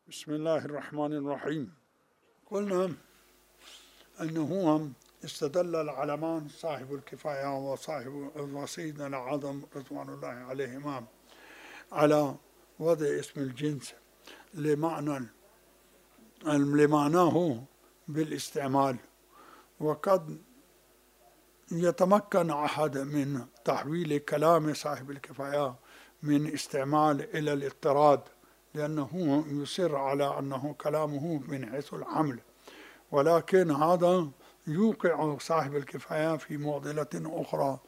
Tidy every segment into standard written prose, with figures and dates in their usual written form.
بسم الله الرحمن الرحيم. قلنا أنه استدل العلمان صاحب الكفاية وسيدنا العظم رضوان الله عليهما على وضع اسم الجنس لمعناه بالاستعمال، وقد يتمكن أحد من تحويل كلام صاحب الكفاية من استعمال إلى الاضطراد، لأنه يصر على أنه كلامه من حيث الحمل، ولكن هذا يوقع صاحب الكفاية في معضلة أخرى،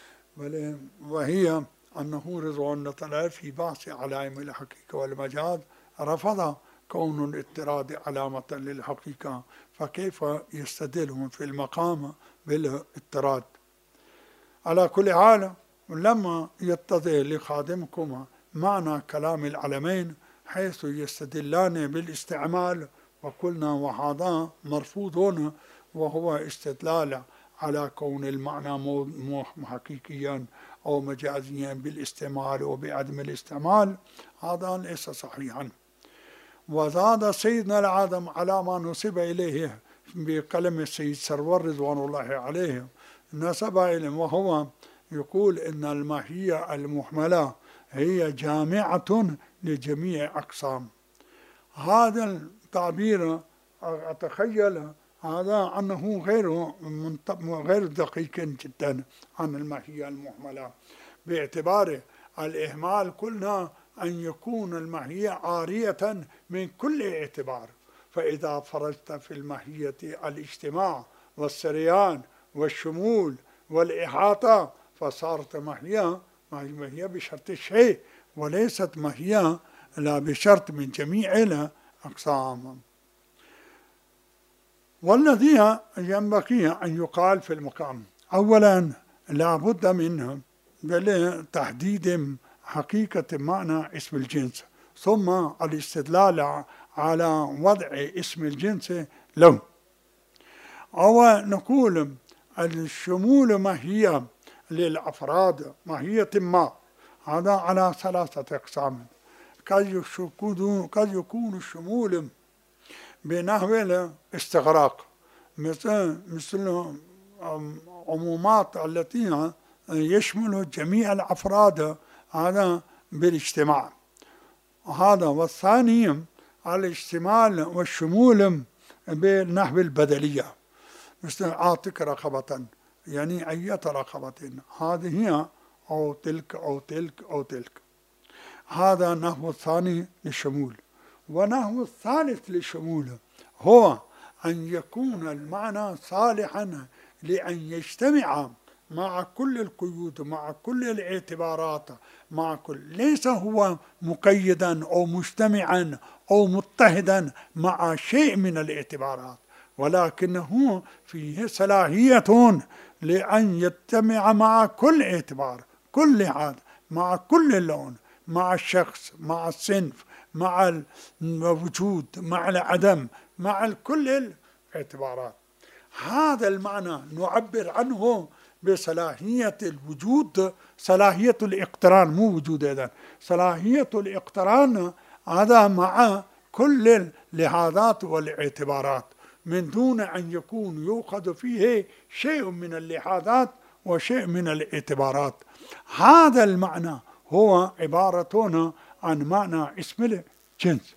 وهي أنه رضوان الله في بحث علائم الحقيقة والمجاز رفض كون الاضطراد علامة للحقيقة، فكيف يستدل في المقام بالاضطراد؟ على كل حال، لما يتضح لخادمكم معنى كلام العلمين حيث يستدلان بالاستعمال، وقلنا وهذا مرفوض، وهو استدلال على كون المعنى حقيقيا أو مجازيا بالاستعمال وبعدم الاستعمال، هذا ليس صحيحا. وزاد سيدنا العظم على ما نسب إليه بقلم السيد سرور رضوان الله عليه، نسب إليه وهو يقول إن الماهية المحملة هي جامعة لجميع أقسام. هذا التعبير أتخيل هذا أنه غير دقيق جدا عن الماهية المحملة، باعتبار الإهمال قلنا أن يكون الماهية عارية من كل اعتبار، فإذا فرضت في الماهية الاجتماع والسريان والشمول والإحاطة فصارت ماهية بشرط الشيء، وليست ماهية لا بشرط من جميع الأقسام. والذي ينبغي أن يقال في المقام: أولا لا بد منه تحديد حقيقة معنى اسم الجنس، ثم الاستدلال على وضع اسم الجنس له. أو نقول الشمول ماهية للأفراد، ماهية ما، هذا على ثلاثة أقسام. قد يكون الشمول بنحو الاستغراق، مثل عمومات التي يشمل جميع الأفراد، هذا بالاجتماع هذا. والثاني الاشتمال والشمول بنحو البدلية، مثل أعتق رقبة، يعني أية رقبة، هذه أو تلك أو تلك أو تلك، هذا نحو الثاني للشمول. ونحو الثالث للشمول هو أن يكون المعنى صالحا لأن يجتمع مع كل القيود، مع كل الاعتبارات، مع كل، ليس هو مقيدا أو مجتمعا أو مضطهدا مع شيء من الاعتبارات، ولكنه فيه صلاحية لأن يجتمع مع كل اعتبار، كل هذا، مع كل لون، مع الشخص، مع الصنف، مع الوجود، مع العدم، مع كل الاعتبارات. هذا المعنى نعبر عنه بصلاحية الوجود، صلاحية الاقتران، مو وجود، إذن صلاحية الاقتران، هذا مع كل اللحاظات والاعتبارات، من دون أن يكون يؤخذ فيه شيء من اللحاظات وشيء من الاعتبارات. هذا المعنى هو عبارة عن معنى اسم الجنس.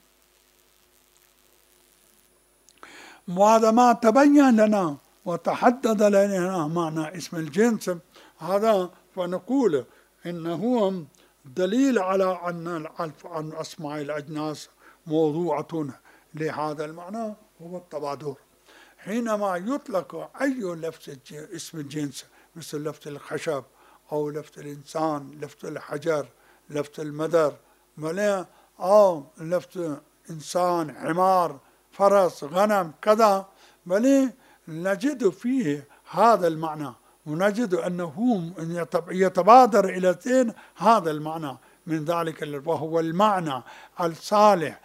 وهذا ما تبين لنا وتحدد لنا معنى اسم الجنس هذا، فنقول إنه دليل على أن أسماء الأجناس موضوعة لهذا المعنى هو التبادر. حينما يطلق أي لفظ اسم الجنس، مثل لفظ الخشب أو لفظ الإنسان، لفظ الحجر، لفظ المدر، أو لفظ إنسان، حمار، فرس، غنم، كذا، نجد فيه هذا المعنى، ونجد أنه يتبادر إلى الذهن هذا المعنى من ذلك، وهو المعنى الصالح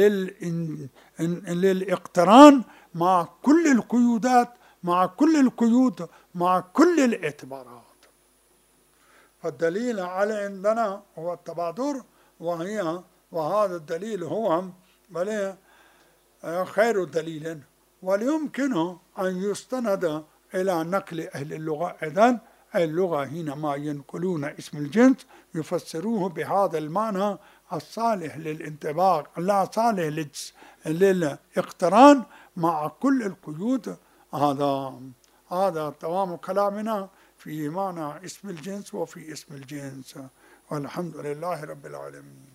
للاقتران مع كل القيودات، مع كل القيود، مع كل الاعتبارات. فالدليل على عندنا هو التبادر، وهذا الدليل هو بل خير دليل. ويمكن أن يستند إلى نقل أهل اللغة. إذن اللغة حينما ينقلون اسم الجنس يفسروه بهذا المعنى الصالح للانطباق، لا صالح للاقتران مع كل القيود. هذا تمام كلامنا في معنى اسم الجنس وفي اسم الجنس، والحمد لله رب العالمين.